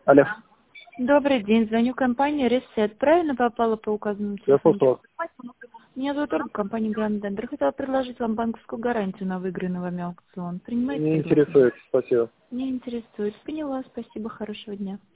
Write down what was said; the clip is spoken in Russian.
Алло, Добрый день, звоню компании Reset. Правильно попала по указанному я телефону? слушал вас. Меня зовут Ольга, компания Grand Dender. Хотела предложить вам банковскую гарантию на выигранный вами аукцион. Принимаете Не предложение? интересует, спасибо. Не интересует. Поняла, спасибо, хорошего дня.